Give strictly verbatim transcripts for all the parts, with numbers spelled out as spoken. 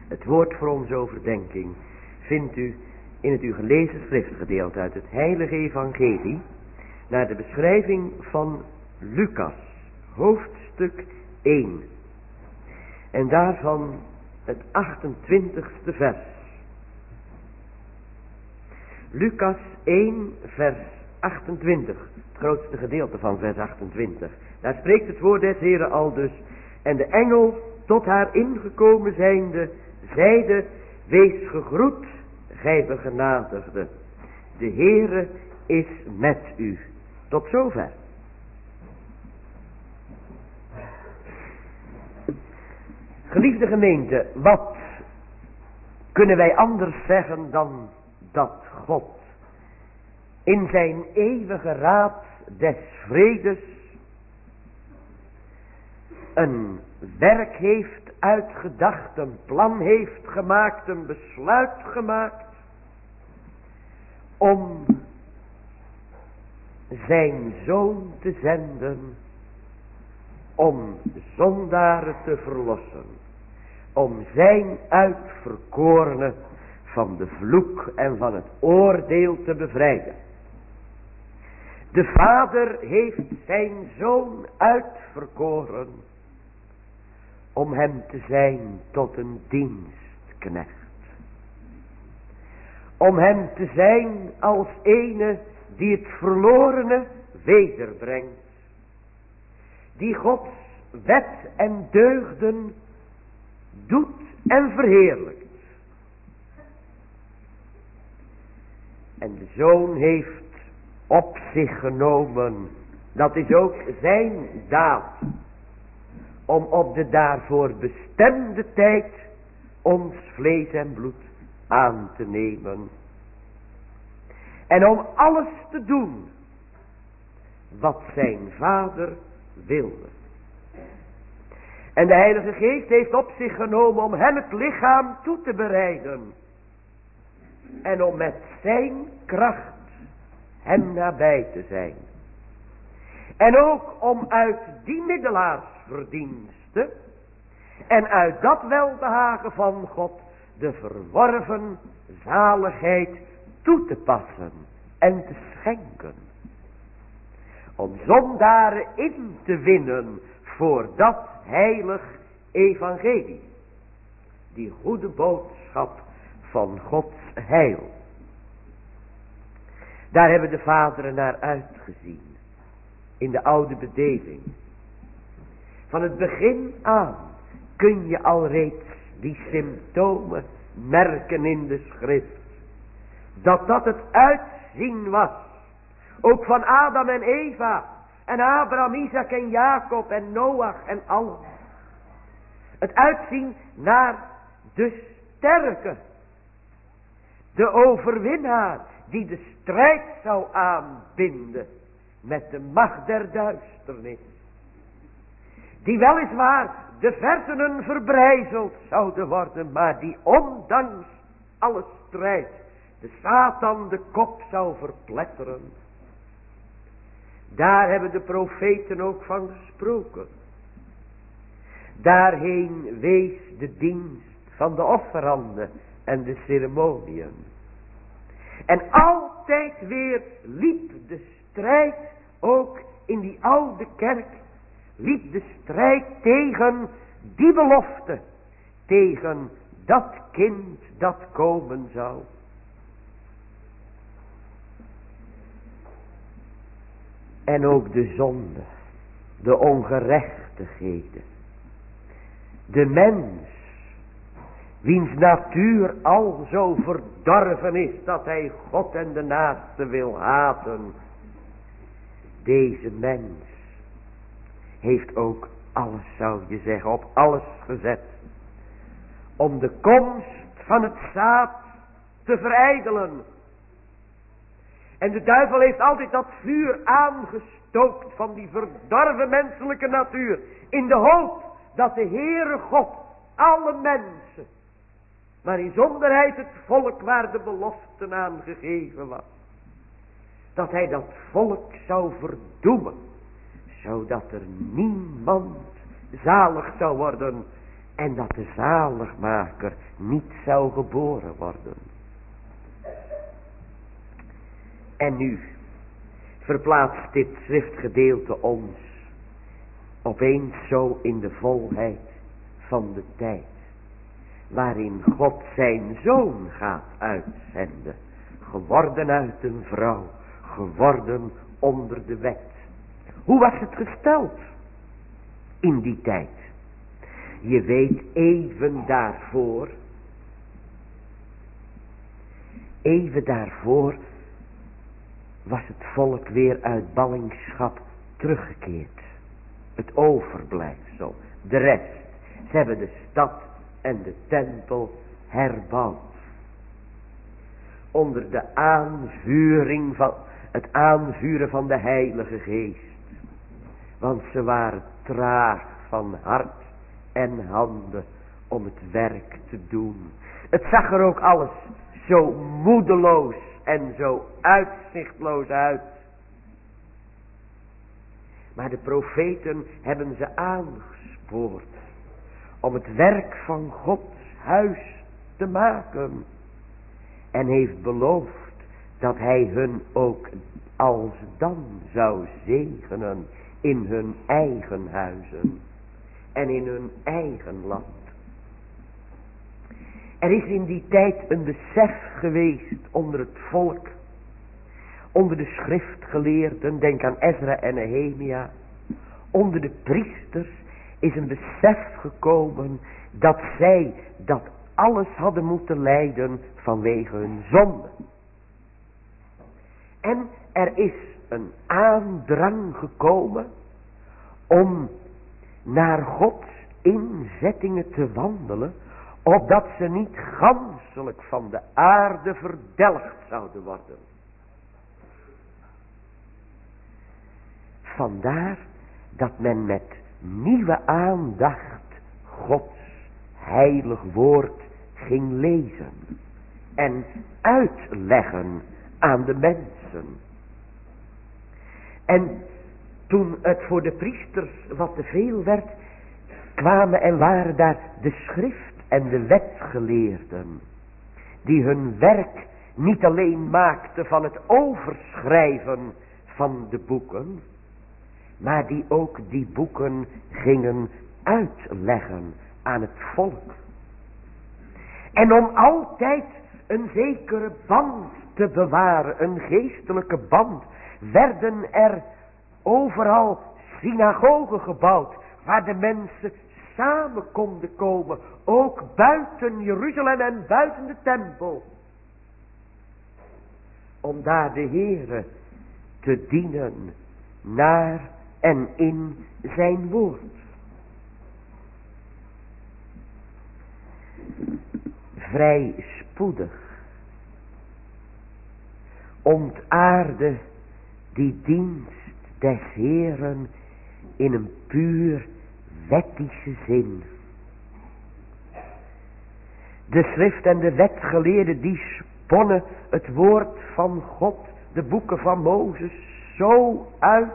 Het woord voor onze overdenking vindt u in het u gelezen schriftgedeelte uit het heilige evangelie naar de beschrijving van Lucas, hoofdstuk één. En daarvan het achtentwintigste vers. Lucas één vers achtentwintig, het grootste gedeelte van vers achtentwintig. Daar spreekt het woord des Heren al dus. En de engel tot haar ingekomen zijnde zeide: wees gegroet, gij begenadigde. De Heere is met u. Tot zover. Geliefde gemeente, wat kunnen wij anders zeggen dan dat God in zijn eeuwige raad des vredes een werk heeft uitgedacht, een plan heeft gemaakt, een besluit gemaakt om zijn zoon te zenden om zondaren te verlossen, om zijn uitverkorene van de vloek en van het oordeel te bevrijden. De Vader heeft zijn zoon uitverkoren om hem te zijn tot een dienstknecht. Om hem te zijn als ene die het verlorene wederbrengt. Die Gods wet en deugden doet en verheerlijkt. En de Zoon heeft op zich genomen, dat is ook zijn daad, om op de daarvoor bestemde tijd ons vlees en bloed aan te nemen. En om alles te doen wat zijn Vader wilde. En de Heilige Geest heeft op zich genomen om hem het lichaam toe te bereiden. En om met zijn kracht hem nabij te zijn. En ook om uit die middelaarsverdienste en uit dat welbehagen van God de verworven zaligheid toe te passen en te schenken. Om zondaren in te winnen voor dat heilig evangelie. Die goede boodschap van Gods heil. Daar hebben de vaderen naar uitgezien. In de oude bedeling. Van het begin aan kun je al reeds die symptomen merken in de schrift. Dat dat het uitzien was. Ook van Adam en Eva. En Abraham, Isaac en Jacob en Noach en allen. Het uitzien naar de sterke. De overwinnaar die de strijd zou aanbinden met de macht der duisternis. Die weliswaar de versenen verbrijzeld zouden worden, maar die ondanks alle strijd de Satan de kop zou verpletteren. Daar hebben de profeten ook van gesproken. Daarheen wees de dienst van de offeranden en de ceremoniën. En altijd weer liep de strijd, ook in die oude kerk, liep de strijd tegen die belofte. Tegen dat kind dat komen zou. En ook de zonde, de ongerechtigheden. De mens, wiens natuur al zo verdorven is dat hij God en de naaste wil haten. Deze mens heeft ook alles, zou je zeggen, op alles gezet. Om de komst van het zaad te verijdelen. En de duivel heeft altijd dat vuur aangestookt van die verdorven menselijke natuur. In de hoop dat de Heere God alle mensen, maar in zonderheid het volk waar de beloften aan gegeven was, dat hij dat volk zou verdoemen, zodat er niemand zalig zou worden En dat de zaligmaker niet zou geboren worden. En nu verplaatst dit schriftgedeelte ons opeens zo in de volheid van de tijd. Waarin God zijn zoon gaat uitzenden. Geworden uit een vrouw. Geworden onder de wet. Hoe was het gesteld in die tijd? Je weet even daarvoor. Even daarvoor was het volk weer uit ballingschap teruggekeerd. Het overblijfsel. De rest. Ze hebben de stad en de tempel herbouwd. Onder de aanvuring van het aanvuren van de Heilige Geest. Want ze waren traag van hart en handen om het werk te doen. Het zag er ook alles zo moedeloos en zo uitzichtloos uit. Maar de profeten hebben ze aangespoord om het werk van Gods huis te maken. En heeft beloofd dat hij hun ook alsdan zou zegenen in hun eigen huizen en in hun eigen land. Er is in die tijd een besef geweest onder het volk, onder de schriftgeleerden, denk aan Ezra en Nehemia, onder de priesters is een besef gekomen dat zij dat alles hadden moeten lijden vanwege hun zonde. En er is een aandrang gekomen om naar Gods inzettingen te wandelen, opdat ze niet ganselijk van de aarde verdelgd zouden worden. Vandaar dat men met nieuwe aandacht Gods heilig woord ging lezen en uitleggen aan de mensen. En toen het voor de priesters wat te veel werd, kwamen en waren daar de schrift en de wetgeleerden, die hun werk niet alleen maakten van het overschrijven van de boeken, maar die ook die boeken gingen uitleggen aan het volk. En om altijd een zekere band te bewaren, een geestelijke band, werden er overal synagogen gebouwd, waar de mensen samen konden komen, ook buiten Jeruzalem en buiten de tempel, om daar de Heere te dienen naar en in zijn woord. Vrij spoedig ontaarde die dienst des Heeren in een puur wettische zin. De schrift en de wetgeleerden die sponnen het woord van God, de boeken van Mozes, zo uit.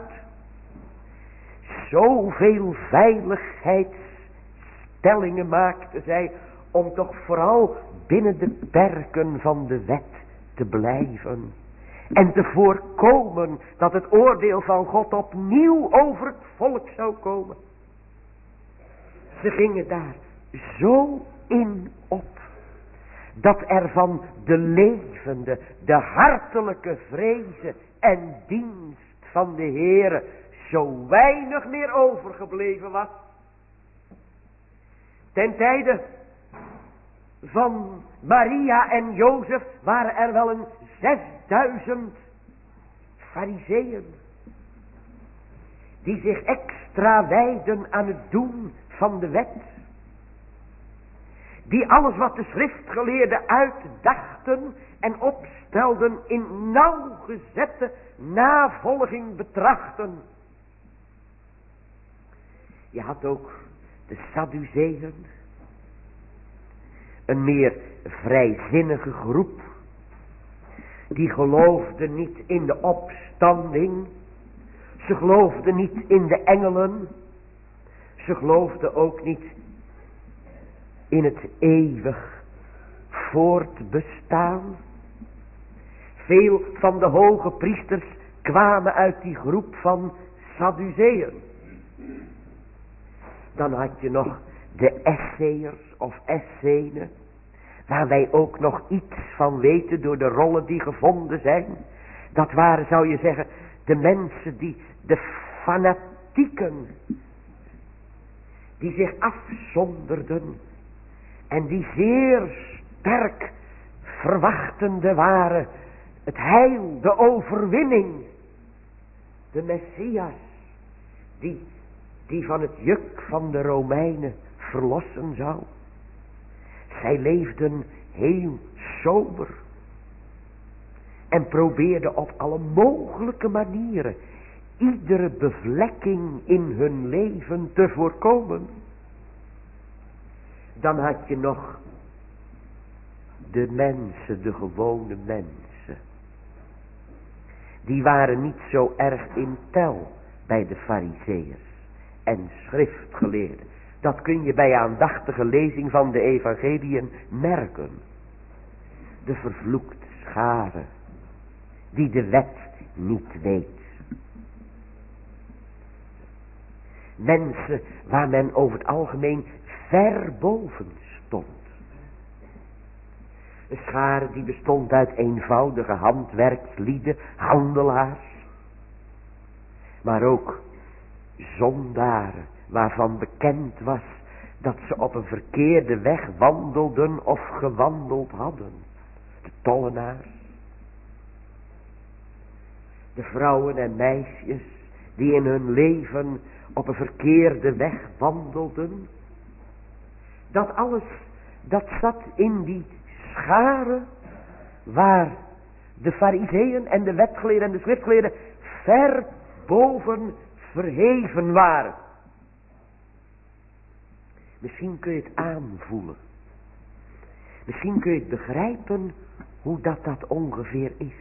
Zoveel veiligheidsstellingen maakten zij om toch vooral binnen de perken van de wet te blijven. En te voorkomen dat het oordeel van God opnieuw over het volk zou komen. Ze gingen daar zo in op, dat er van de levende, de hartelijke vrezen en dienst van de Heere zo weinig meer overgebleven was. Ten tijde van Maria en Jozef waren er wel een zesduizend fariseeën, die zich extra wijden aan het doen van de wet. Die alles wat de schriftgeleerden uitdachten en opstelden in nauwgezette navolging betrachten. Je had ook de Sadduceeën, een meer vrijzinnige groep, die geloofden niet in de opstanding, ze geloofden niet in de engelen, ze geloofden ook niet in het eeuwig voortbestaan. Veel van de hoge priesters kwamen uit die groep van Sadduceeën. Dan had je nog de Esseërs of Essenen, waar wij ook nog iets van weten door de rollen die gevonden zijn. Dat waren, zou je zeggen, de mensen die, de fanatieken, die zich afzonderden en die zeer sterk verwachtende waren het heil, de overwinning, de Messias, die, die van het juk van de Romeinen verlossen zou. Zij leefden heel sober en probeerden op alle mogelijke manieren iedere bevlekking in hun leven te voorkomen. Dan had je nog de mensen, de gewone mensen. Die waren niet zo erg in tel bij de Farizeeërs en schriftgeleerden. Dat kun je bij aandachtige lezing van de evangeliën merken. De vervloekte schare, die de wet niet weet. Mensen waar men over het algemeen ver boven stond. Een schare die bestond uit eenvoudige handwerkslieden, handelaars. Maar ook zondaren, waarvan bekend was dat ze op een verkeerde weg wandelden of gewandeld hadden. De tollenaars. De vrouwen en meisjes die in hun leven op een verkeerde weg wandelden. Dat alles, dat zat in die schare waar de Farizeeën en de wetgeleerden en de schriftgeleerden ver boven verheven waren. Misschien kun je het aanvoelen. Misschien kun je het begrijpen hoe dat dat ongeveer is.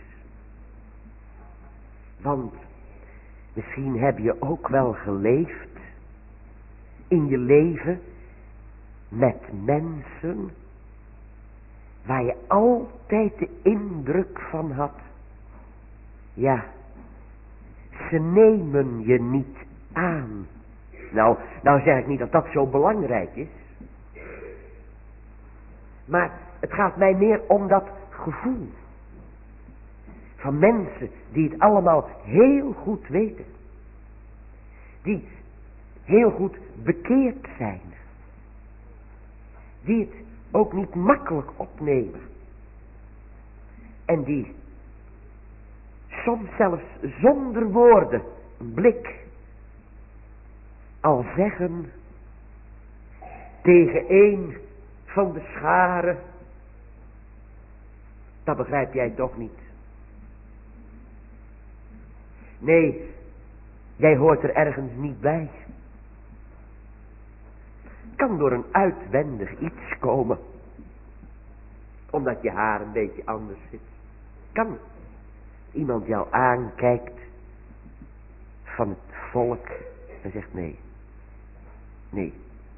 Want misschien heb je ook wel geleefd in je leven met mensen waar je altijd de indruk van had. Ja, ze nemen je niet aan. Nou, nou zeg ik niet dat dat zo belangrijk is. Maar het gaat mij meer om dat gevoel. Van mensen die het allemaal heel goed weten. Die heel goed bekeerd zijn. Die het ook niet makkelijk opnemen. En die soms zelfs zonder woorden, een blik, al zeggen tegen een van de scharen: dat begrijp jij toch niet. Nee, jij hoort er ergens niet bij. Kan door een uitwendig iets komen. Omdat je haar een beetje anders zit. Kan. Iemand jou aankijkt van het volk en zegt nee. Nee.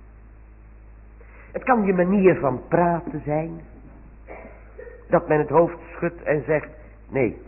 Het kan je manier van praten zijn. Dat men het hoofd schudt en zegt nee.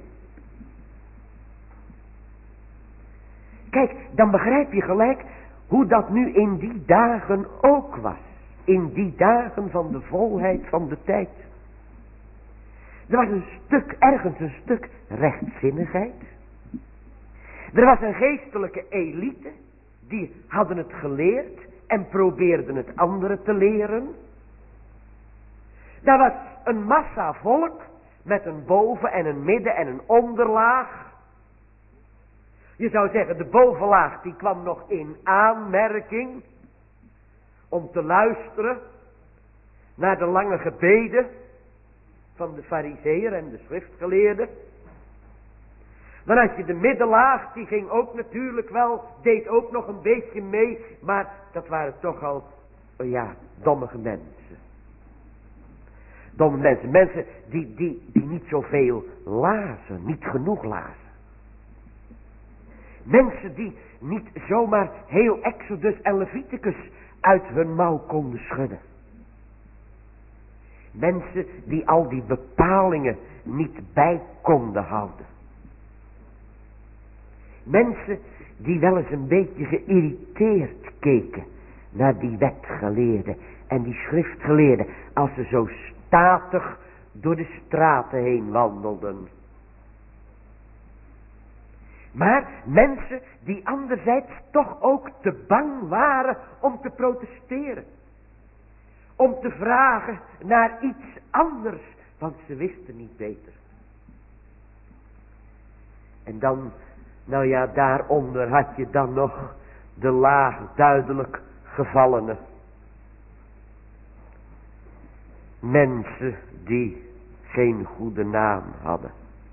Kijk, dan begrijp je gelijk hoe dat nu in die dagen ook was. In die dagen van de volheid van de tijd. Er was een stuk, ergens een stuk rechtzinnigheid. Er was een geestelijke elite. Die hadden het geleerd en probeerden het anderen te leren. Daar was een massa volk met een boven- en een midden- en een onderlaag. Je zou zeggen, de bovenlaag die kwam nog in aanmerking om te luisteren naar de lange gebeden van de Farizeeën en de schriftgeleerden. Dan had je de middenlaag, die ging ook natuurlijk wel, deed ook nog een beetje mee, maar dat waren toch al, oh ja, dommige mensen. Domme mensen, mensen die, die, die niet zoveel lazen, niet genoeg lazen. Mensen die niet zomaar heel Exodus en Leviticus uit hun mouw konden schudden. Mensen die al die bepalingen niet bij konden houden. Mensen die wel eens een beetje geïrriteerd keken naar die wetgeleerden en die schriftgeleerden, als ze zo statig door de straten heen wandelden. Maar mensen die anderzijds toch ook te bang waren om te protesteren. Om te vragen naar iets anders, want ze wisten niet beter. En dan, nou ja, daaronder had je dan nog de laag duidelijk gevallenen. Mensen die geen goede naam hadden.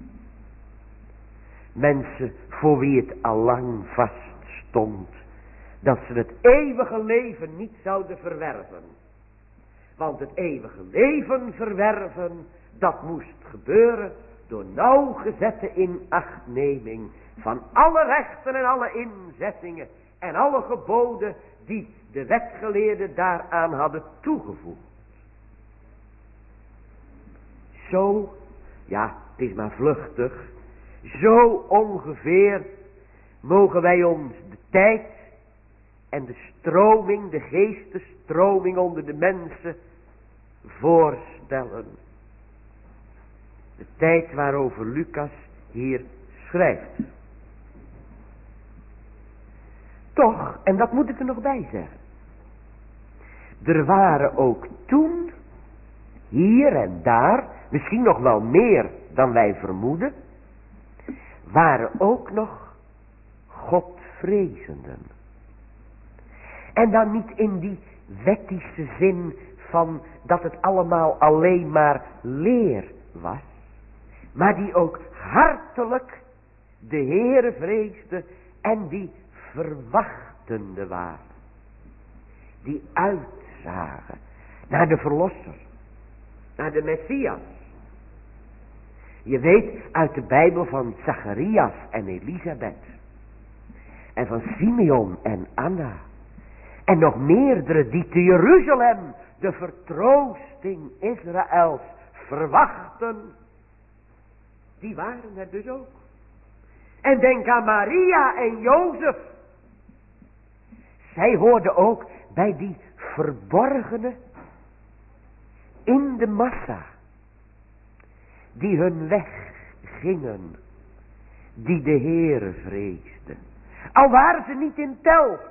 Mensen voor wie het allang vaststond dat ze het eeuwige leven niet zouden verwerven. Want het eeuwige leven verwerven, dat moest gebeuren door nauwgezette inachtneming van alle rechten en alle inzettingen en alle geboden die de wetgeleerden daaraan hadden toegevoegd. Zo, ja, het is maar vluchtig, zo ongeveer mogen wij ons de tijd en de stroming, de geestesstroming onder de mensen voorstellen. De tijd waarover Lucas hier schrijft. Toch, en dat moet ik er nog bij zeggen. Er waren ook toen, hier en daar, misschien nog wel meer dan wij vermoeden, waren ook nog Godvrezenden. En dan niet in die wettische zin van dat het allemaal alleen maar leer was. Maar die ook hartelijk de Heere vreesden en die verwachtende waren. Die uitzagen naar de Verlosser, naar de Messias. Je weet uit de Bijbel van Zacharias en Elisabeth. En van Simeon en Anna. En nog meerdere die te Jeruzalem de vertroosting Israëls verwachten. Die waren er dus ook. En denk aan Maria en Jozef. Zij hoorden ook bij die verborgene in de massa. Die hun weg gingen. Die de Heere vreesden. Al waren ze niet in tel.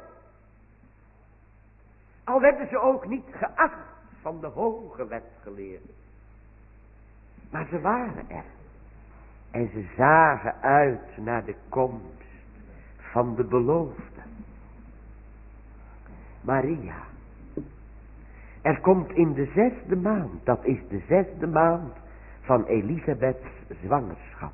Al werden ze ook niet geacht van de hoge wetgeleerden. Maar ze waren er. En ze zagen uit naar de komst van de beloofde. Maria. Er komt in de zesde maand, dat is de zesde maand van Elisabeths zwangerschap.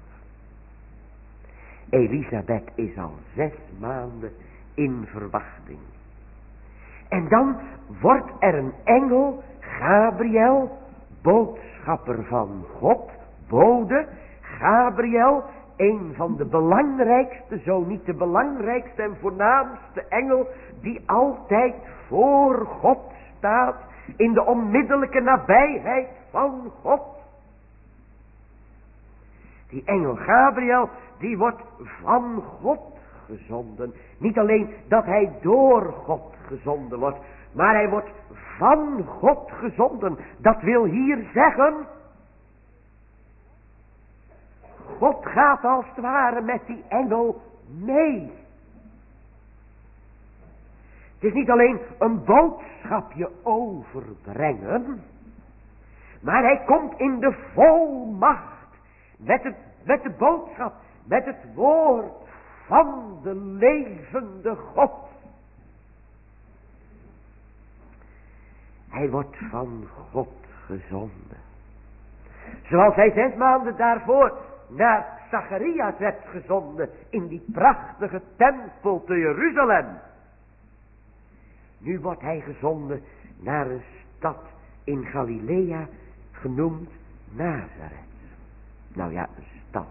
Elisabeth is al zes maanden in verwachting. En dan wordt er een engel, Gabriel, boodschapper van God, bode, Gabriel, een van de belangrijkste, zo niet de belangrijkste en voornaamste engel, die altijd voor God staat, in de onmiddellijke nabijheid van God. Die engel Gabriel, die wordt van God gezonden. Niet alleen dat hij door God gezonden wordt, maar hij wordt van God gezonden. Dat wil hier zeggen, God gaat als het ware met die engel mee. Het is niet alleen een boodschapje overbrengen, maar hij komt in de volmacht met, het, met de boodschap, met het woord van de levende God. Hij wordt van God gezonden. Zoals hij zes maanden daarvoor naar Zacharias werd gezonden in die prachtige tempel te Jeruzalem. Nu wordt hij gezonden naar een stad in Galilea genoemd Nazareth. Nou ja, een stad.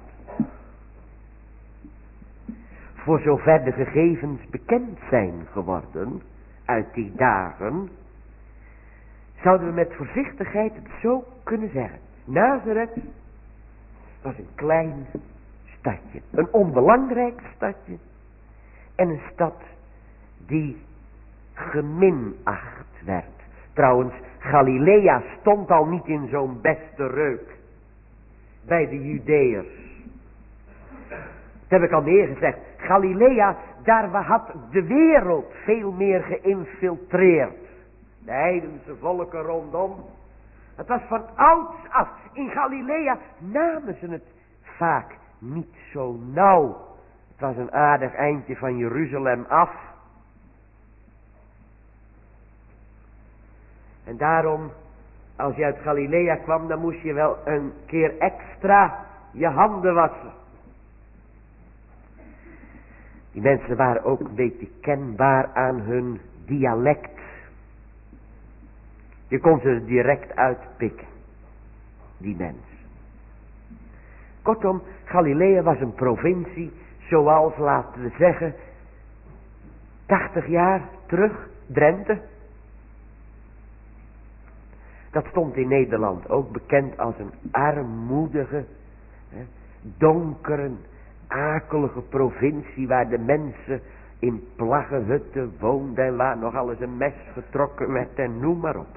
Voor zover de gegevens bekend zijn geworden uit die dagen, zouden we met voorzichtigheid het zo kunnen zeggen. Nazareth was een klein stadje. Een onbelangrijk stadje. En een stad die geminacht werd. Trouwens, Galilea stond al niet in zo'n beste reuk bij de Judeërs. Dat heb ik al meer gezegd. Galilea, daar had de wereld veel meer geïnfiltreerd. De heidense volken rondom. Het was van ouds af. In Galilea namen ze het vaak niet zo nauw. Het was een aardig eindje van Jeruzalem af. En daarom, als je uit Galilea kwam, dan moest je wel een keer extra je handen wassen. Die mensen waren ook een beetje kenbaar aan hun dialect. Je kon ze er direct uitpikken, die mensen. Kortom, Galilea was een provincie, zoals, laten we zeggen, tachtig jaar terug, Drenthe. Dat stond in Nederland ook bekend als een armoedige, hè, donkere, akelige provincie waar de mensen in plaggenhutten woonden en waar nog alles een mes getrokken werd en noem maar op.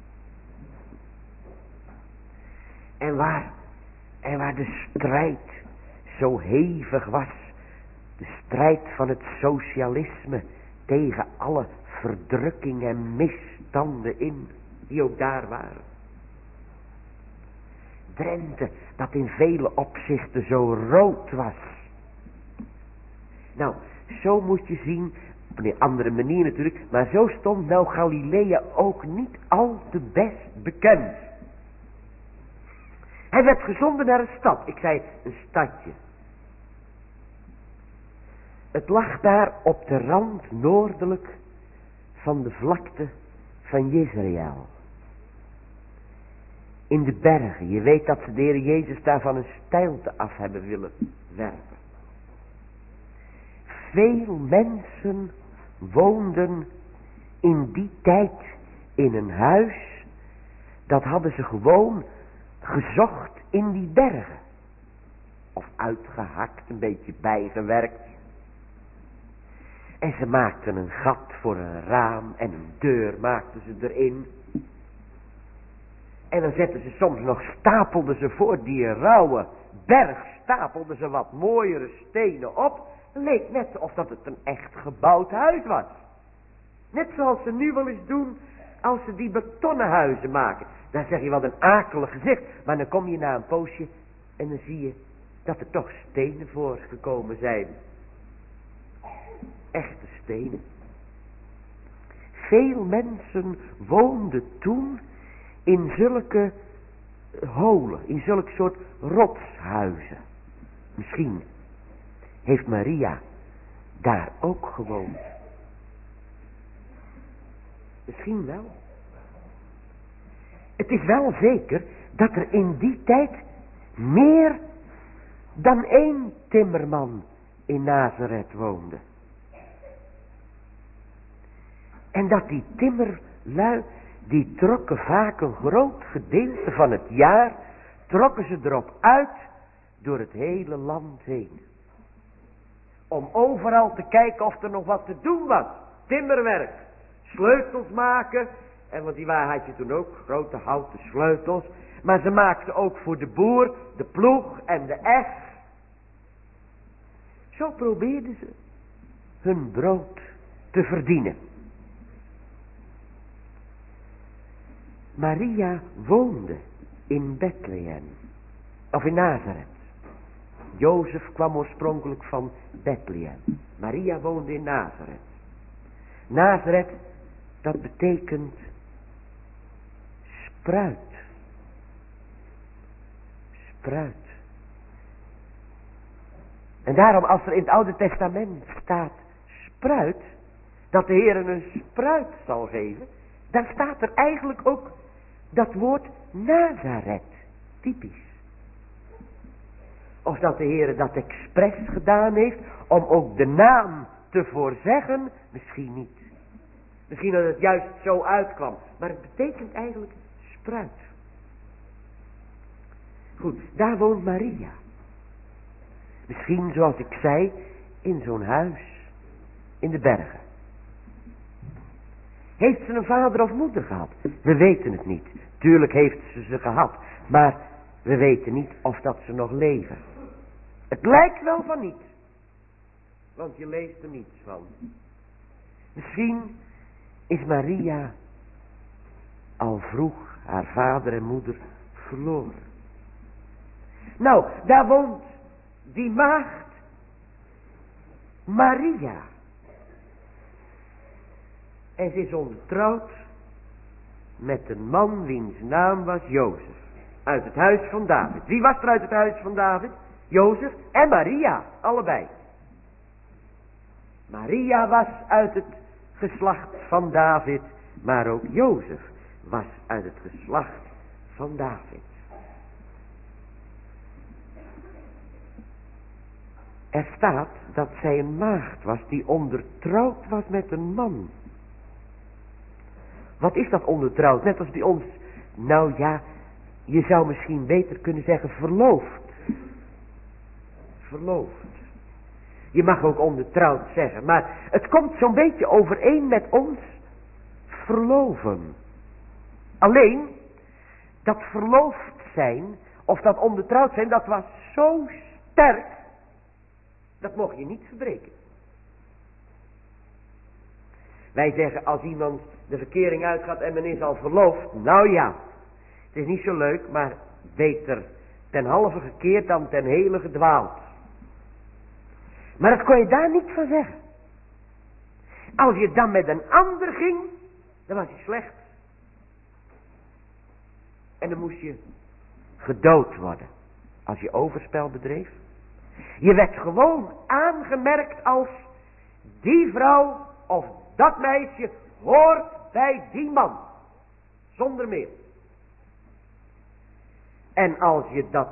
En waar, en waar de strijd zo hevig was, de strijd van het socialisme tegen alle verdrukking en misstanden in, die ook daar waren. Drenthe, dat in vele opzichten zo rood was. Nou, zo moet je zien, op een andere manier natuurlijk, maar zo stond nou Galilea ook niet al te best bekend. Hij werd gezonden naar een stad, ik zei een stadje. Het lag daar op de rand noordelijk van de vlakte van Jezreel. In de bergen. Je weet dat ze de Heer Jezus daar van een steilte af hebben willen werpen. Veel mensen woonden in die tijd in een huis. Dat hadden ze gewoon gezocht in die bergen. Of uitgehakt, een beetje bijgewerkt. En ze maakten een gat voor een raam en een deur maakten ze erin. En dan zetten ze soms nog, stapelden ze voor die rauwe berg, stapelden ze wat mooiere stenen op. Het leek net of dat het een echt gebouwd huis was. Net zoals ze nu wel eens doen als ze die betonnen huizen maken. Dan zeg je wat een akelig gezicht. Maar dan kom je na een poosje en dan zie je dat er toch stenen voor gekomen zijn. Echte stenen. Veel mensen woonden toen in zulke holen, in zulke soort rotshuizen. Misschien heeft Maria daar ook gewoond. Misschien wel. Het is wel zeker dat er in die tijd meer dan één timmerman in Nazareth woonde. En dat die timmerlui, die trokken vaak een groot gedeelte van het jaar, trokken ze erop uit door het hele land heen. Om overal te kijken of er nog wat te doen was. Timmerwerk, sleutels maken. En want die waar had je toen ook, grote houten sleutels. Maar ze maakten ook voor de boer de ploeg en de eg. Zo probeerden ze hun brood te verdienen. Maria woonde in Bethlehem, of in Nazareth. Jozef kwam oorspronkelijk van Bethlehem. Maria woonde in Nazareth. Nazareth, dat betekent spruit. Spruit. En daarom als er in het Oude Testament staat spruit, dat de Heer een spruit zal geven, dan staat er eigenlijk ook dat woord Nazareth, typisch. Of dat de Heer dat expres gedaan heeft om ook de naam te voorzeggen, misschien niet. Misschien dat het juist zo uitkwam. maar het betekent eigenlijk spruit. Goed, daar woont Maria. Misschien, zoals ik zei, in zo'n huis in de bergen. Heeft ze een vader of moeder gehad? We weten het niet. Tuurlijk heeft ze ze gehad, maar we weten niet of dat ze nog leven. Het lijkt wel van niet, want je leest er niets van. Misschien is Maria al vroeg haar vader en moeder verloren. Nou, daar woont die maagd Maria. En ze is ondertrouwd met een man wiens naam was Jozef. Uit het huis van David. Wie was er uit het huis van David? Jozef en Maria, allebei. Maria was uit het geslacht van David, maar ook Jozef was uit het geslacht van David. Er staat dat zij een maagd was die ondertrouwd was met een man. Wat is dat ondertrouwd? Net als bij ons. Nou ja, je zou misschien beter kunnen zeggen verloofd. Verloofd. Je mag ook ondertrouwd zeggen, maar het komt zo'n beetje overeen met ons verloven. Alleen, dat verloofd zijn, of dat ondertrouwd zijn, dat was zo sterk, dat mocht je niet verbreken. Wij zeggen, als iemand de verkering uitgaat en men is al verloofd, nou ja, het is niet zo leuk, maar beter ten halve gekeerd dan ten hele gedwaald. Maar dat kon je daar niet van zeggen. Als je dan met een ander ging, dan was je slecht. En dan moest je gedood worden, als je overspel bedreef. Je werd gewoon aangemerkt als die vrouw of dat meisje hoort bij die man. Zonder meer. En als je dat,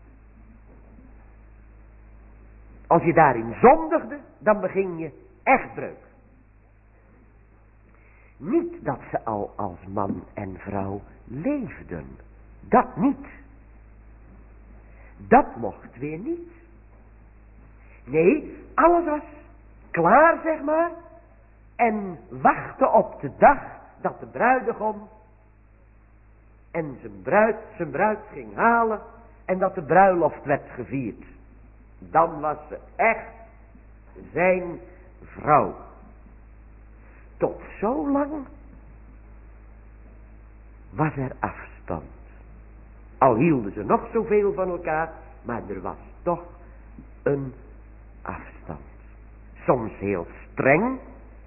als je daarin zondigde, dan beging je echtbreuk. Niet dat ze al als man en vrouw leefden. Dat niet. Dat mocht weer niet. Nee, alles was klaar, zeg maar. En wachtte op de dag dat de bruidegom en zijn bruid, zijn bruid ging halen en dat de bruiloft werd gevierd. Dan was ze echt zijn vrouw. Tot zo lang was er afstand. Al hielden ze nog zoveel van elkaar, maar er was toch een afstand. Soms heel streng,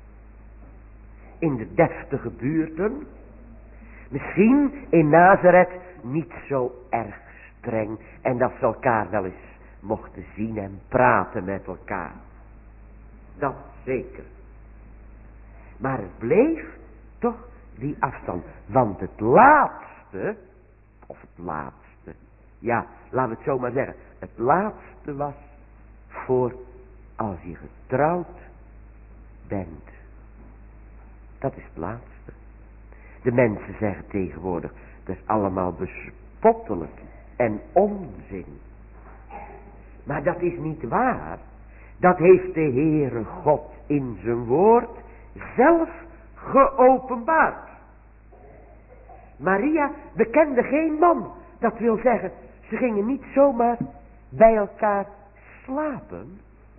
in de deftige buurten. Misschien in Nazareth niet zo erg streng. En dat ze elkaar wel eens mochten zien en praten met elkaar. Dat zeker. Maar het bleef toch die afstand. Want het laatste, of het laatste, ja, laten we het zo maar zeggen. Het laatste was voor als je getrouwd bent. Dat is het laatste. De mensen zeggen tegenwoordig, dat is allemaal bespottelijk en onzin. Maar dat is niet waar. Dat heeft de Heere God in zijn woord zelf geopenbaard. Maria bekende geen man. Dat wil zeggen, ze gingen niet zomaar bij elkaar slapen.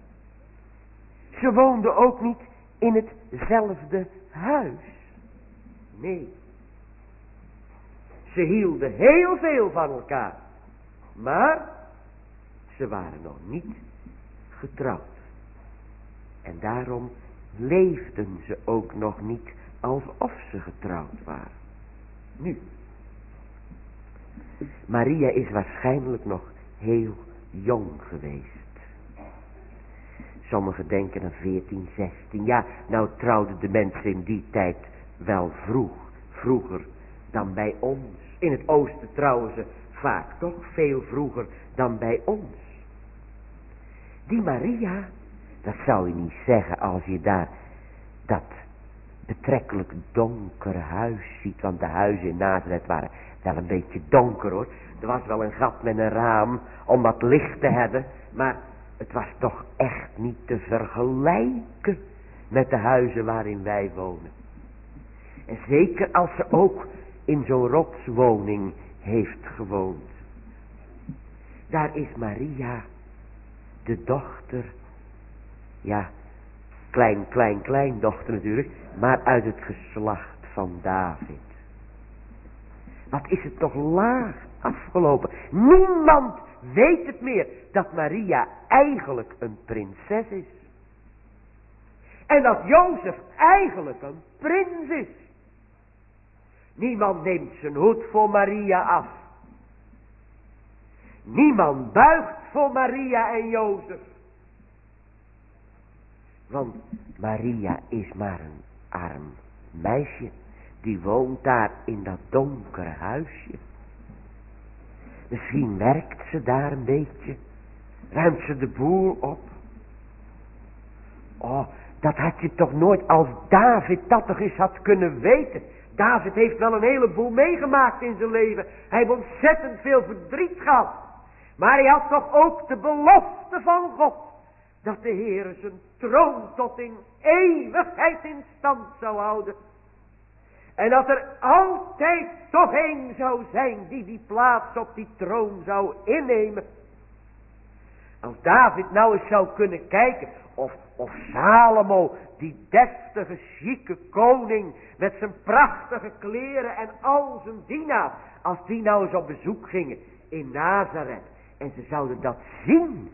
Ze woonden ook niet in hetzelfde huis. Nee. Ze hielden heel veel van elkaar. Maar ze waren nog niet getrouwd. En daarom leefden ze ook nog niet alsof ze getrouwd waren. Nu. Maria is waarschijnlijk nog heel jong geweest. Sommigen denken aan veertien, zestien. Ja, nou trouwden de mensen in die tijd wel vroeg. Vroeger dan bij ons. In het oosten trouwen ze vaak toch veel vroeger dan bij ons. Die Maria, dat zou je niet zeggen als je daar dat betrekkelijk donker huis ziet. Want de huizen in Nazareth waren wel een beetje donker hoor. Er was wel een gat met een raam om wat licht te hebben. Maar het was toch echt niet te vergelijken met de huizen waarin wij wonen. En zeker als ze ook in zo'n rotswoning heeft gewoond. Daar is Maria, de dochter, ja, klein, klein, klein dochter natuurlijk, maar uit het geslacht van David. Wat is het toch laag afgelopen. Niemand weet het meer dat Maria eigenlijk een prinses is. En dat Jozef eigenlijk een prins is. Niemand neemt zijn hoed voor Maria af. Niemand buigt voor Maria en Jozef. Want Maria is maar een arm meisje. Die woont daar in dat donkere huisje. Misschien werkt ze daar een beetje. Ruimt ze de boel op. Oh, dat had je toch nooit als David dat toch eens had kunnen weten. David heeft wel een heleboel meegemaakt in zijn leven. Hij heeft ontzettend veel verdriet gehad. Maar hij had toch ook de belofte van God. Dat de Heer zijn troon tot in eeuwigheid in stand zou houden. En dat er altijd toch een zou zijn die die plaats op die troon zou innemen. Als David nou eens zou kunnen kijken. Of, of Salomo, die deftige, chique koning. Met zijn prachtige kleren en al zijn dienaars. Als die nou eens op bezoek gingen in Nazareth. En ze zouden dat zien.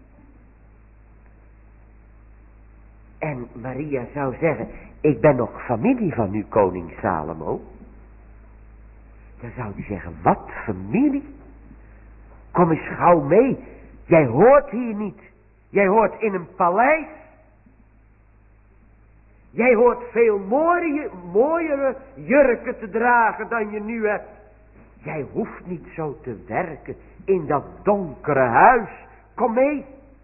En Maria zou zeggen, ik ben nog familie van uw koning Salomo. Dan zou hij zeggen, wat familie? Kom eens gauw mee. Jij hoort hier niet. Jij hoort in een paleis. Jij hoort veel mooie, mooiere jurken te dragen dan je nu hebt. Jij hoeft niet zo te werken in dat donkere huis. Kom mee.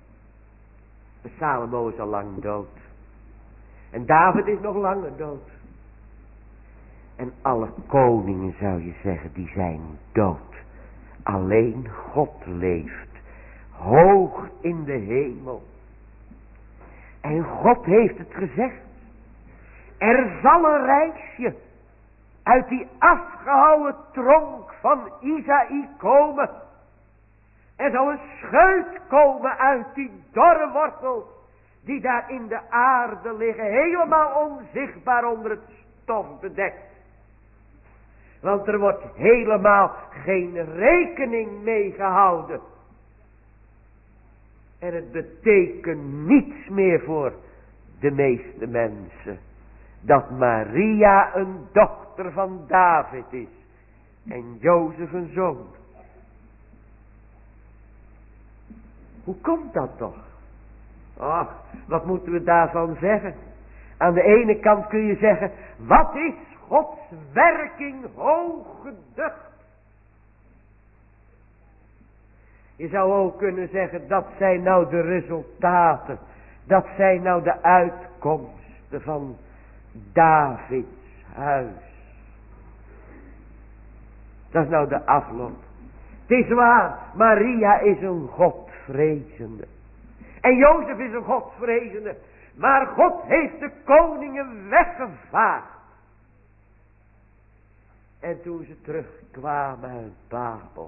Salomo is al lang dood. En David is nog langer dood. En alle koningen zou je zeggen, die zijn dood. Alleen God leeft. Hoog in de hemel. En God heeft het gezegd. Er zal een reisje uit die afgehouwen tronk van Isaïe komen. Er zal een scheut komen uit die dorre wortels. Die daar in de aarde liggen. Helemaal onzichtbaar onder het stof bedekt. Want er wordt helemaal geen rekening mee gehouden. En het betekent niets meer voor de meeste mensen. Dat Maria een dochter van David is. En Jozef een zoon. Hoe komt dat toch? Ach, wat moeten we daarvan zeggen? Aan de ene kant kun je zeggen, wat is Gods werking hooggeducht? Je zou ook kunnen zeggen, dat zijn nou de resultaten. Dat zijn nou de uitkomsten van Davids huis. Dat is nou de afloop. Het is waar, Maria is een Godvrezende. En Jozef is een Godvrezende. Maar God heeft de koningen weggevaagd. En toen ze terugkwamen uit Babel.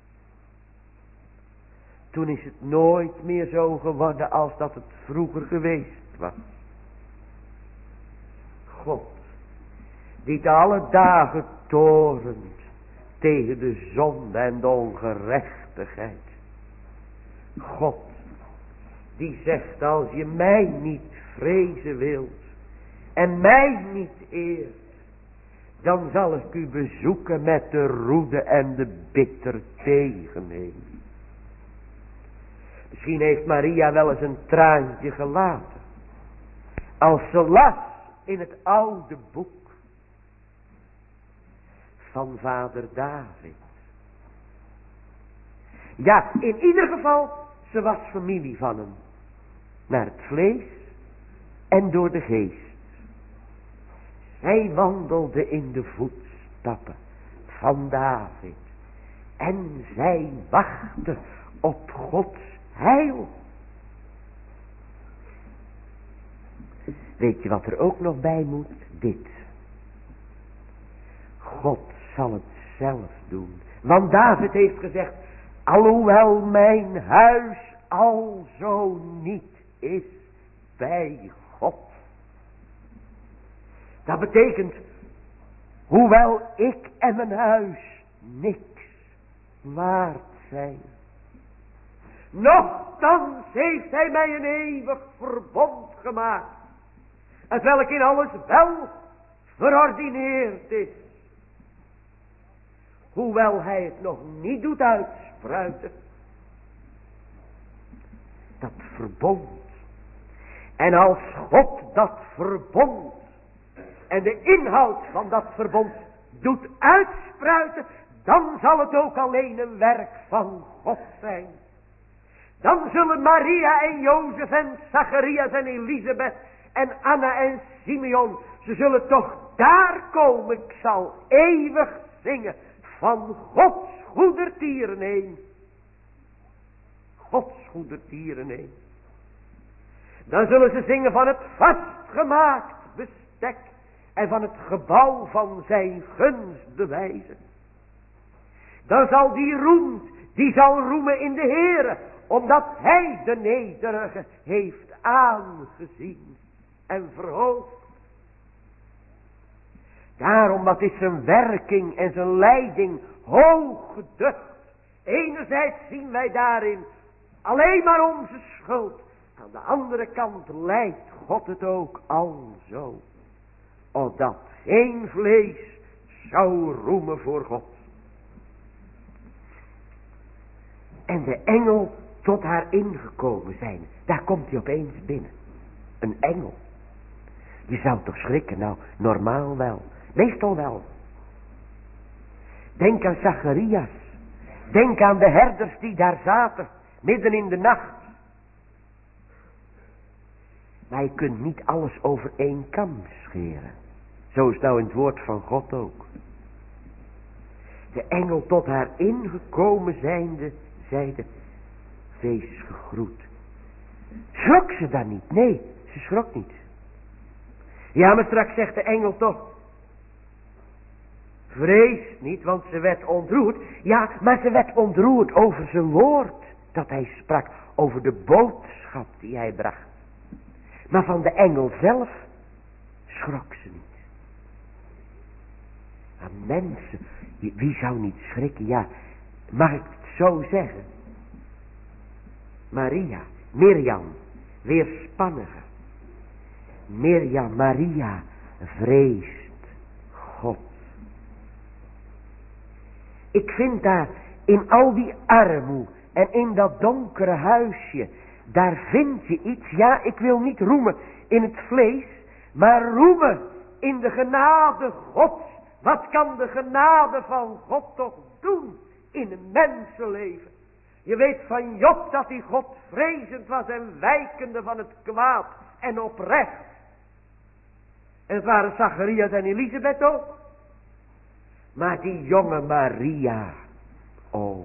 Toen is het nooit meer zo geworden als dat het vroeger geweest was. God, die te alle dagen torent tegen de zonde en de ongerechtigheid. God, die zegt, als je mij niet vrezen wilt en mij niet eert, dan zal ik u bezoeken met de roede en de bitter tegennemen. Misschien heeft Maria wel eens een traantje gelaten. Als ze las in het oude boek van vader David. Ja, in ieder geval, ze was familie van hem. Naar het vlees en door de geest. Hij wandelde in de voetstappen van David. En zij wachtte op Gods heil. Weet je wat er ook nog bij moet? Dit. God zal het zelf doen. Want David heeft gezegd, alhoewel mijn huis al zo niet is bij God. Dat betekent, hoewel ik en mijn huis niks waard zijn, nochtans heeft hij mij een eeuwig verbond gemaakt, het welk in alles wel verordineerd is. Hoewel hij het nog niet doet uitspruiten. Dat verbond. En als God dat verbond en de inhoud van dat verbond doet uitspruiten, dan zal het ook alleen een werk van God zijn. Dan zullen Maria en Jozef en Zacharias en Elisabeth en Anna en Simeon, ze zullen toch daar komen. Ik zal eeuwig zingen van Gods goedertieren heen. Gods goedertieren heen. Dan zullen ze zingen van het vastgemaakt bestek en van het gebouw van zijn gunst bewijzen. Dan zal die roemt, die zal roemen in de Heere, omdat hij de nederige heeft aangezien en verhoogd. Daarom, wat is zijn werking en zijn leiding hoog geducht. Enerzijds zien wij daarin alleen maar onze schuld. Aan de andere kant leidt God het ook alzo, opdat geen vlees zou roemen voor God. En de engel tot haar ingekomen zijn, daar komt hij opeens binnen. Een engel. Je zou toch schrikken, nou, normaal wel. Meestal wel. Denk aan Zacharias. Denk aan de herders die daar zaten, midden in de nacht. Maar je kunt niet alles over één kam scheren. Zo is nou in het woord van God ook. De engel tot haar ingekomen zijnde, zeide, wees gegroet. Schrok ze dan niet? Nee, ze schrok niet. Ja, maar straks zegt de engel toch, vrees niet, want ze werd ontroerd. Ja, maar ze werd ontroerd over zijn woord dat hij sprak, over de boodschap die hij bracht. Maar van de engel zelf schrok ze niet. Maar mensen, wie zou niet schrikken? Ja, mag ik het zo zeggen? Maria, Mirjam, weerspannige. Mirjam, Maria, vreest God. Ik vind daar in al die armoe en in dat donkere huisje, daar vind je iets, ja, ik wil niet roemen in het vlees, maar roemen in de genade Gods. Wat kan de genade van God toch doen in een mensenleven? Je weet van Job dat hij God vrezend was en wijkende van het kwaad en oprecht. En het waren Zacharias en Elisabeth ook. Maar die jonge Maria, oh,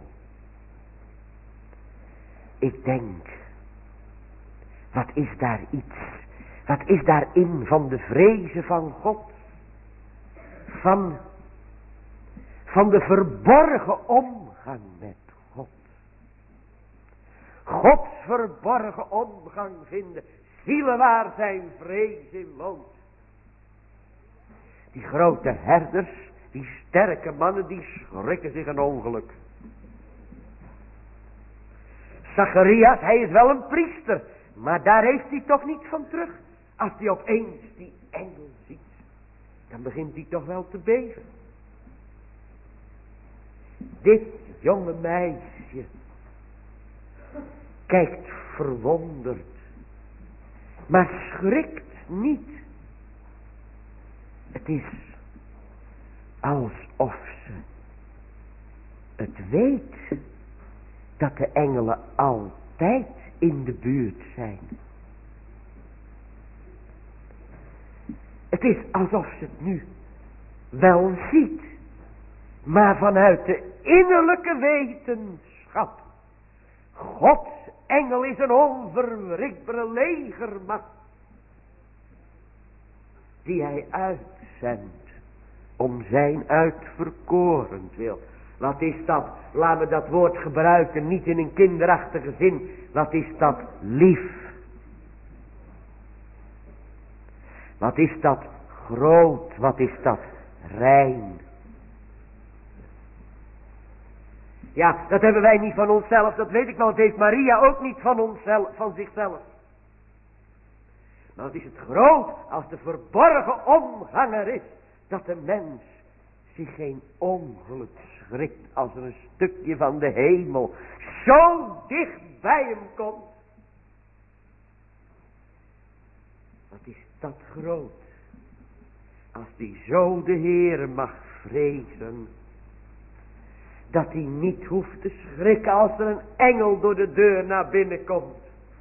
ik denk, wat is daar iets, wat is daarin van de vrezen van God, van, van de verborgen omgang met God. Gods verborgen omgang vinden, zielen waar zijn vrees in woont. Die grote herders, die sterke mannen, die schrikken zich een ongeluk. Zacharias, hij is wel een priester, maar daar heeft hij toch niet van terug. Als hij opeens die engel ziet, dan begint hij toch wel te beven. Dit jonge meisje kijkt verwonderd, maar schrikt niet. Het is alsof ze het weet dat de engelen altijd in de buurt zijn. Het is alsof ze het nu wel ziet. Maar vanuit de innerlijke wetenschap. Gods engel is een onverwrikbare legermacht. Die hij uitzendt. Om zijn uitverkorend wil. Wat is dat? Laten we dat woord gebruiken. Niet in een kinderachtige zin. Wat is dat lief? Wat is dat groot? Wat is dat rein? Ja, dat hebben wij niet van onszelf. Dat weet ik wel. Dat heeft Maria ook niet van onszelf, van zichzelf. Maar het is het groot als de verborgen omganger is. Dat de mens zich geen ongeluk schrikt als er een stukje van de hemel zo dicht bij hem komt. Wat is dat groot. Als die zo de Heere mag vrezen. Dat hij niet hoeft te schrikken als er een engel door de deur naar binnen komt.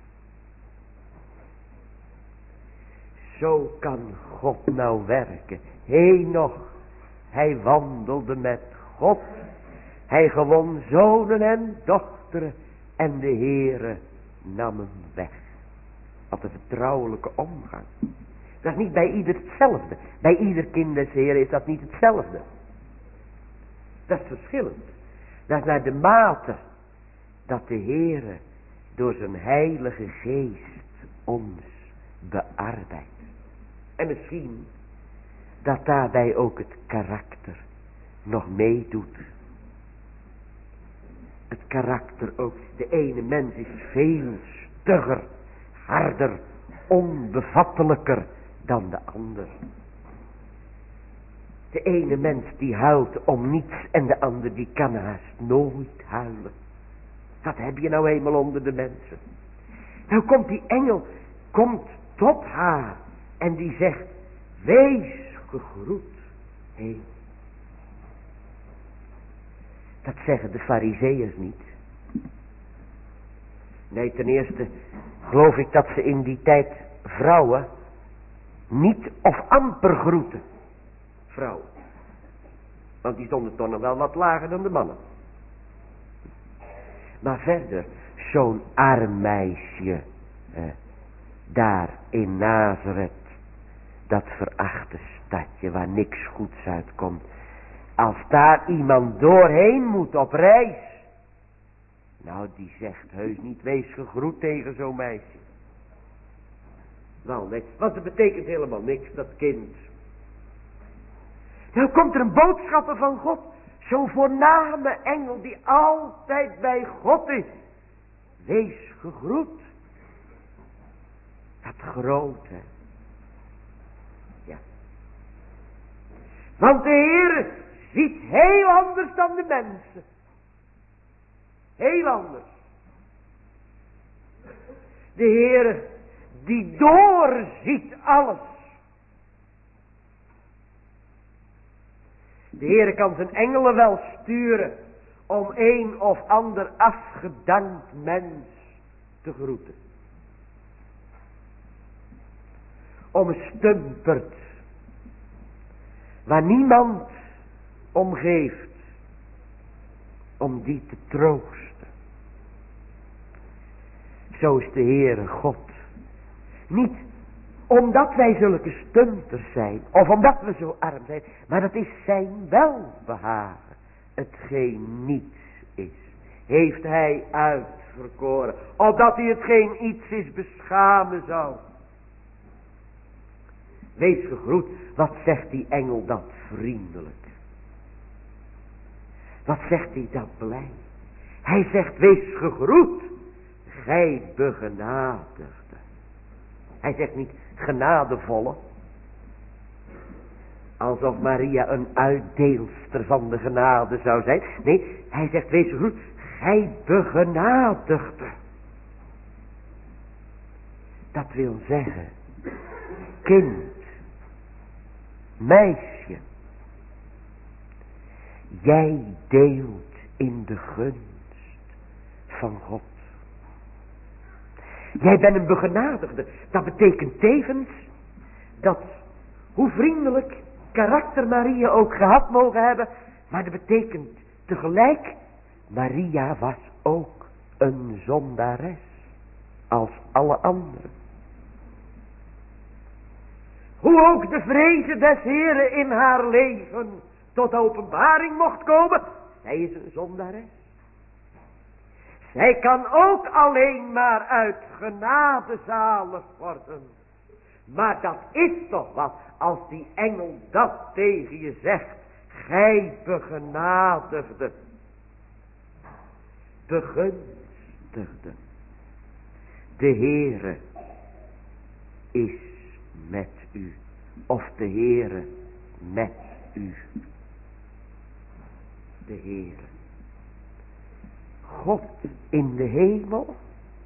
Zo kan God nou werken. Henoch, hij wandelde met God. Hij gewon zonen en dochteren. En de Heere nam hem weg. Wat een vertrouwelijke omgang. Dat is niet bij ieder hetzelfde. Bij ieder kind des Heeren is dat niet hetzelfde. Dat is verschillend. Dat is naar de mate dat de Heere door zijn heilige geest ons bearbeidt. En misschien dat daarbij ook het karakter nog meedoet. Het karakter ook. De ene mens is veel stugger, harder, onbevattelijker dan de ander. De ene mens die huilt om niets en de ander die kan haast nooit huilen. Dat heb je nou eenmaal onder de mensen. Nou komt die engel, komt tot haar en die zegt, wees gegroet. Hé. Dat zeggen de Farizeeërs niet. Nee, ten eerste geloof ik dat ze in die tijd vrouwen niet of amper groeten. Vrouwen. Want die stonden toch nog wel wat lager dan de mannen. Maar verder, zo'n arm meisje eh, daar in Nazareth, dat verachte stadje waar niks goeds uitkomt. Als daar iemand doorheen moet op reis, nou die zegt heus niet wees gegroet tegen zo'n meisje. Wel nee, want het betekent helemaal niks, dat kind. Nou komt er een boodschapper van God. Zo'n voorname engel die altijd bij God is. Wees gegroet. Dat groot, hè. Ja. Want de Heer ziet heel anders dan de mensen. Heel anders. De Heer die doorziet alles. De Heer kan zijn engelen wel sturen om een of ander afgedankt mens te groeten. Om een stumpert waar niemand om geeft, om die te troosten. Zo is de Heere God. Niet omdat wij zulke stunters zijn, of omdat we zo arm zijn, maar dat is zijn welbehagen. Hetgeen niets is, heeft hij uitverkoren, opdat hij hetgeen iets is beschamen zou. Wees gegroet, wat zegt die engel dat vriendelijk. Wat zegt hij dat blij. Hij zegt, wees gegroet, gij begenadigde. Hij zegt niet genadevolle. Alsof Maria een uitdeelster van de genade zou zijn. Nee, hij zegt, wees gegroet, gij begenadigde. Dat wil zeggen, kind, meisje, jij deelt in de gunst van God. Jij bent een begenadigde. Dat betekent tevens dat Hoe vriendelijk karakter Maria ook gehad mogen hebben. Maar dat betekent tegelijk, Maria was ook een zondares. Als alle anderen. Hoe ook de vreze des Heren in haar leven tot openbaring mocht komen. Zij is een zondares. Zij kan ook alleen maar uit genade zalig worden. Maar dat is toch wat als die engel dat tegen je zegt. Gij begenadigde. Begunstigde. De Heere is met u. Of de Heere met u. De Heere. God in de hemel.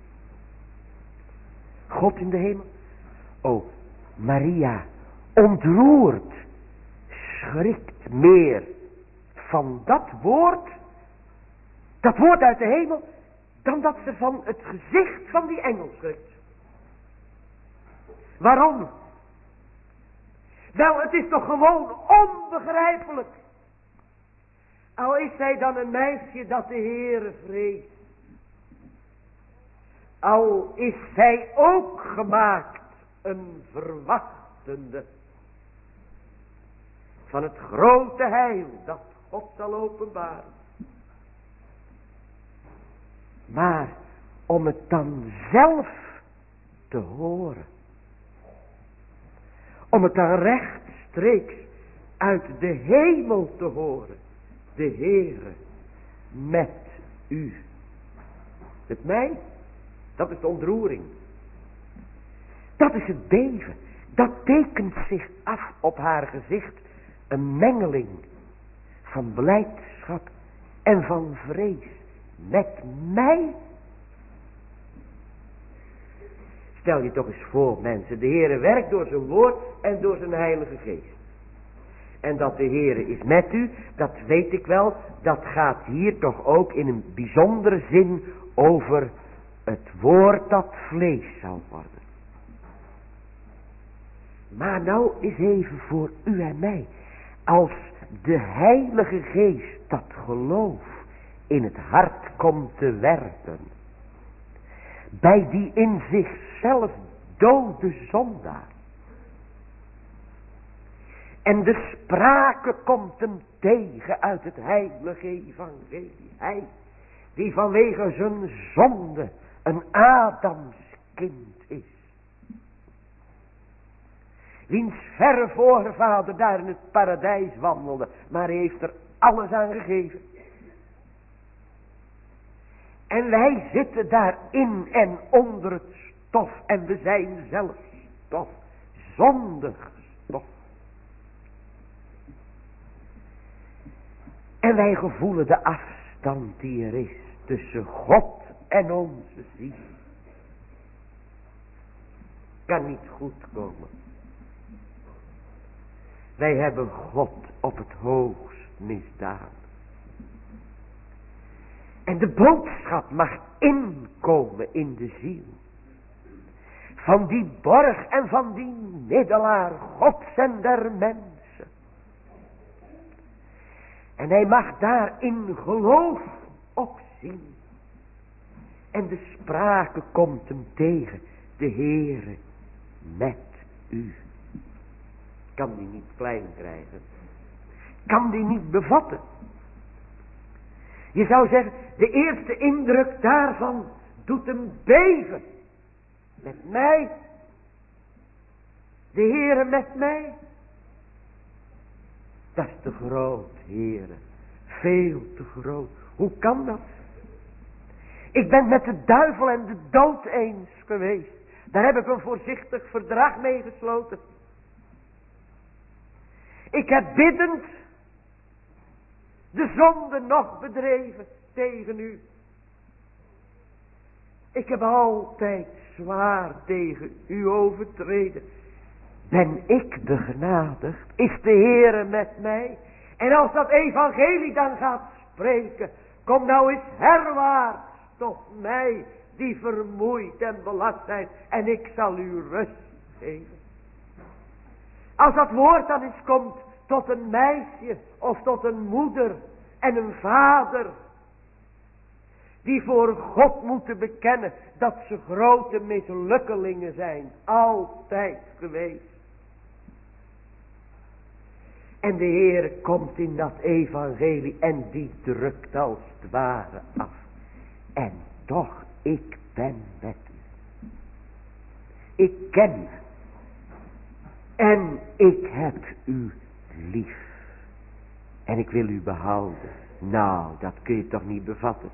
God in de hemel. O, Maria ontroert, schrikt meer van dat woord, dat woord uit de hemel, dan dat ze van het gezicht van die engel schrikt. Waarom? Wel, het is toch gewoon onbegrijpelijk. Al is zij dan een meisje dat de Heere vreest. Al is zij ook gemaakt een verwachtende van het grote heil dat God zal openbaren. Maar om het dan zelf te horen. Om het dan rechtstreeks uit de hemel te horen. De Heere met u. Met mij? Dat is de ontroering. Dat is het beven. Dat tekent zich af op haar gezicht. Een mengeling van blijdschap en van vrees. Met mij? Stel je toch eens voor, mensen. De Heere werkt door zijn woord en door zijn heilige geest. En dat de Heere is met u, dat weet ik wel. Dat gaat hier toch ook in een bijzondere zin over het woord dat vlees zal worden. Maar nou is even voor u en mij. Als de heilige geest dat geloof in het hart komt te werpen. Bij die in zichzelf dode zondaar. En de sprake komt hem tegen uit het heilige evangelie. Hij die vanwege zijn zonde een Adamskind is. Wiens verre voorvader daar in het paradijs wandelde. Maar hij heeft er alles aan gegeven. En wij zitten daarin en onder het stof. En we zijn zelf stof. Zondig stof. En wij gevoelen de afstand die er is tussen God en onze ziel. Kan niet goed komen. Wij hebben God op het hoogst misdaan. En de boodschap mag inkomen in de ziel. Van die borg en van die middelaar Gods en der mensen. En hij mag daar in geloof opzien. En de sprake komt hem tegen. De Heere met u. Kan die niet klein krijgen. Kan die niet bevatten. Je zou zeggen, de eerste indruk daarvan doet hem beven. Met mij. De Heere met mij. Dat is te groot, Heere. Veel te groot. Hoe kan dat? Ik ben met de duivel en de dood eens geweest. Daar heb ik een voorzichtig verdrag mee gesloten. Ik heb biddend de zonde nog bedreven tegen u. Ik heb altijd zwaar tegen u overtreden. Ben ik begenadigd? Is de Heere met mij? En als dat evangelie dan gaat spreken, kom nou eens herwaarts tot mij die vermoeid en belast zijn, en ik zal u rust geven. Als dat woord dan eens komt tot een meisje of tot een moeder en een vader. Die voor God moeten bekennen dat ze grote mislukkelingen zijn. Altijd geweest. En de Heer komt in dat evangelie en die drukt als het ware af. En toch, ik ben met u. Ik ken u. En ik heb u lief. En ik wil u behouden. Nou, dat kun je toch niet bevatten.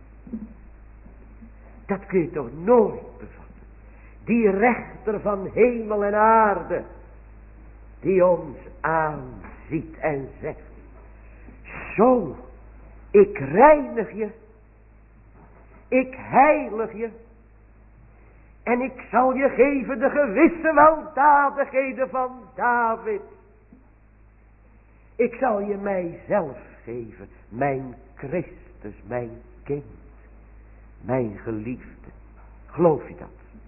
Dat kun je toch nooit bevatten. Die rechter van hemel en aarde. Die ons aanziet en zegt. Zo, ik reinig je. Ik heilig je. En ik zal je geven de gewisse weldadigheden van David. Ik zal je mijzelf geven. Mijn Christus, mijn kind. Mijn geliefde. Geloof je dat?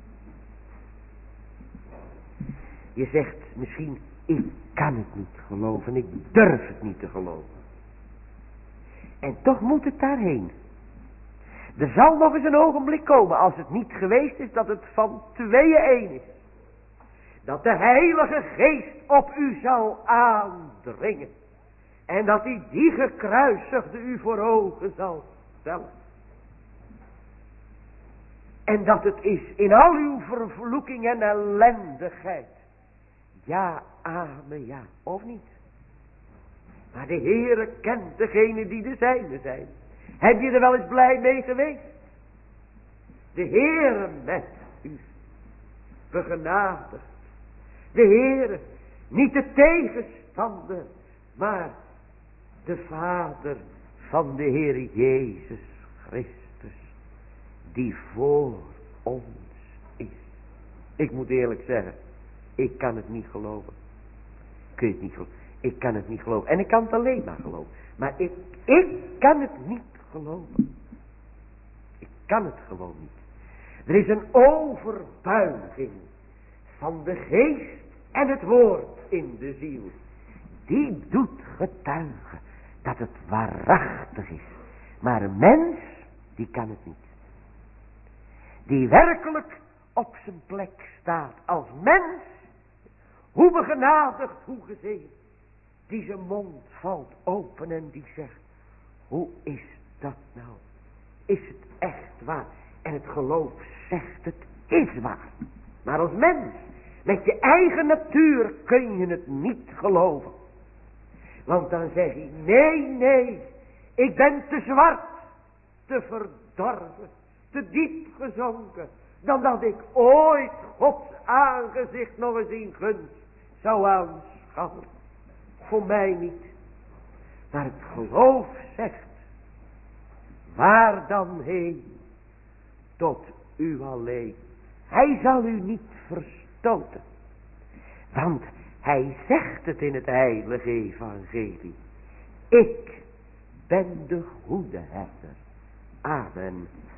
Je zegt misschien, ik kan het niet geloven. Ik durf het niet te geloven. En toch moet het daarheen. Er zal nog eens een ogenblik komen, als het niet geweest is, dat het van tweeën één is. Dat de Heilige Geest op u zal aandringen. En dat hij die gekruisigde u voor ogen zal stellen. En dat het is in al uw vervloeking en ellendigheid. Ja, amen, ja, of niet. Maar de Heere kent degene die de zijne zijn. Heb je er wel eens blij mee geweest? De Heere met u. Begenadigd. De Heere, niet de tegenstander, maar de Vader van de Heer Jezus Christus. Die voor ons is. Ik moet eerlijk zeggen, ik kan het niet geloven. Kun je het niet geloven? Ik kan het niet geloven. En ik kan het alleen maar geloven. Maar ik, ik kan het niet geloven. Ik kan het gewoon niet. Er is een overbuiging van de geest en het woord in de ziel. Die doet getuigen dat het waarachtig is. Maar een mens, die kan het niet. Die werkelijk op zijn plek staat als mens. Hoe begenadigd, hoe gezegend. Die zijn mond valt open en die zegt. Hoe is dat nou? Is het echt waar? En het geloof zegt het is waar. Maar als mens, met je eigen natuur kun je het niet geloven. Want dan zeg je, nee, nee, ik ben te zwart, te verdorven, te diep gezonken, dan dat ik ooit Gods aangezicht nog eens in gunst zou aanschouwen. Voor mij niet. Maar het geloof zegt, waar dan heen? Tot u alleen. Hij zal u niet verstoten. Want hij zegt het in het heilige evangelie. Ik ben de goede herder. Amen.